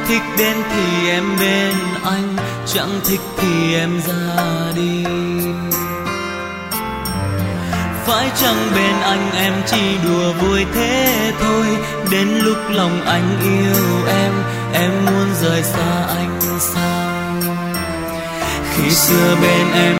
thích đến thì em bên anh, chẳng thích thì em ra đi. Phải chăng bên anh em chỉ đùa vui thế thôi, đến lúc lòng anh yêu em muốn rời xa anh sao? Khi xưa bên em